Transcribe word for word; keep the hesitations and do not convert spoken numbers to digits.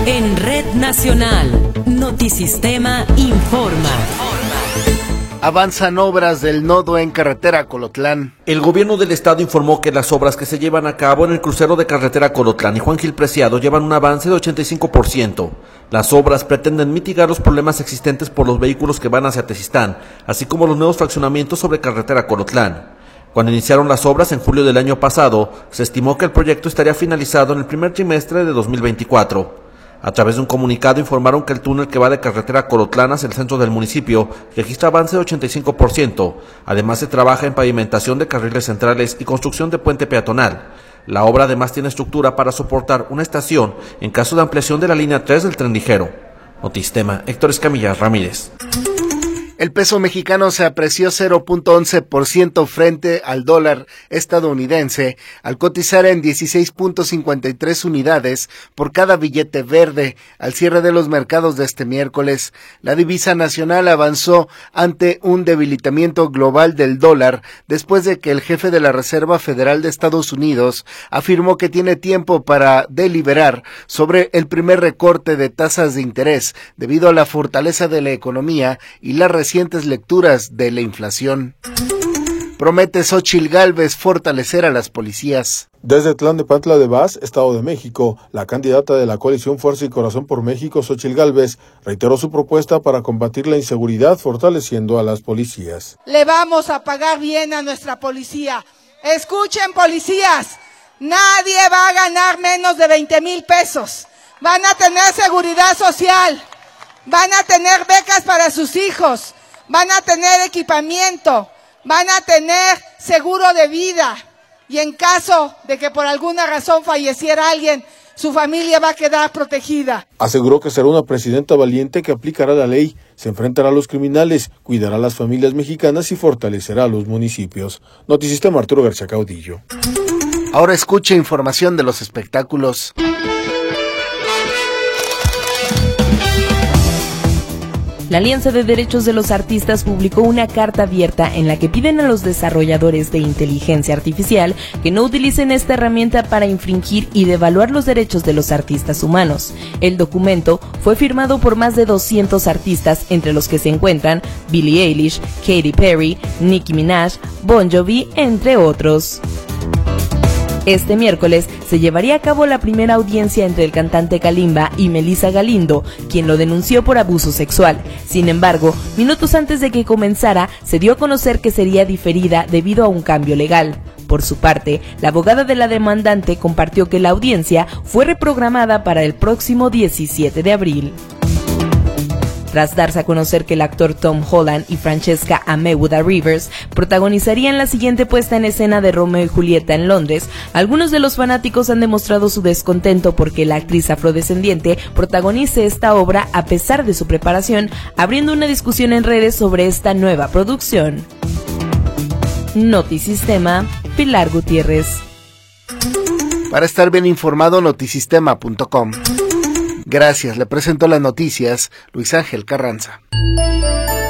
En Red Nacional, Notisistema informa. Avanzan obras del nodo en carretera Colotlán. El gobierno del estado informó que las obras que se llevan a cabo en el crucero de carretera Colotlán y Juan Gil Preciado llevan un avance de ochenta y cinco por ciento. Las obras pretenden mitigar los problemas existentes por los vehículos que van hacia Tezistán, así como los nuevos fraccionamientos sobre carretera Colotlán. Cuando iniciaron las obras en julio del año pasado, se estimó que el proyecto estaría finalizado en el primer trimestre de dos mil veinticuatro. A través de un comunicado informaron que el túnel que va de carretera Colotlán hacia el centro del municipio registra avance de ochenta y cinco por ciento. Además se trabaja en pavimentación de carriles centrales y construcción de puente peatonal. La obra además tiene estructura para soportar una estación en caso de ampliación de la línea tres del tren ligero. Notisistema, Héctor Escamilla Ramírez. El peso mexicano se apreció cero punto once por ciento frente al dólar estadounidense, al cotizar en dieciséis punto cincuenta y tres unidades por cada billete verde. Al cierre de los mercados de este miércoles, la divisa nacional avanzó ante un debilitamiento global del dólar después de que el jefe de la Reserva Federal de Estados Unidos afirmó que tiene tiempo para deliberar sobre el primer recorte de tasas de interés debido a la fortaleza de la economía y la recientes lecturas de la inflación. Promete Xóchitl Gálvez fortalecer a las policías. Desde Tlalnepantla de Vaz, Estado de México, la candidata de la coalición Fuerza y Corazón por México, Xóchitl Gálvez, reiteró su propuesta para combatir la inseguridad fortaleciendo a las policías. Le vamos a pagar bien a nuestra policía. Escuchen, policías, nadie va a ganar menos de veinte mil pesos. Van a tener seguridad social. Van a tener becas para sus hijos, van a tener equipamiento, van a tener seguro de vida y en caso de que por alguna razón falleciera alguien, su familia va a quedar protegida. Aseguró que será una presidenta valiente que aplicará la ley, se enfrentará a los criminales, cuidará a las familias mexicanas y fortalecerá a los municipios. Notisistema, Arturo García Caudillo. Ahora escucha información de los espectáculos. La Alianza de Derechos de los Artistas publicó una carta abierta en la que piden a los desarrolladores de inteligencia artificial que no utilicen esta herramienta para infringir y devaluar los derechos de los artistas humanos. El documento fue firmado por más de doscientos artistas, entre los que se encuentran Billie Eilish, Katy Perry, Nicki Minaj, Bon Jovi, entre otros. Este miércoles se llevaría a cabo la primera audiencia entre el cantante Kalimba y Melissa Galindo, quien lo denunció por abuso sexual. Sin embargo, minutos antes de que comenzara, se dio a conocer que sería diferida debido a un cambio legal. Por su parte, la abogada de la demandante compartió que la audiencia fue reprogramada para el próximo diecisiete de abril. Tras darse a conocer que el actor Tom Holland y Francesca Amewood Rivers protagonizarían la siguiente puesta en escena de Romeo y Julieta en Londres, algunos de los fanáticos han demostrado su descontento porque la actriz afrodescendiente protagonice esta obra a pesar de su preparación, abriendo una discusión en redes sobre esta nueva producción. Notisistema, Pilar Gutiérrez. Para estar bien informado, notisistema punto com. Gracias, le presento las noticias, Luis Ángel Carranza.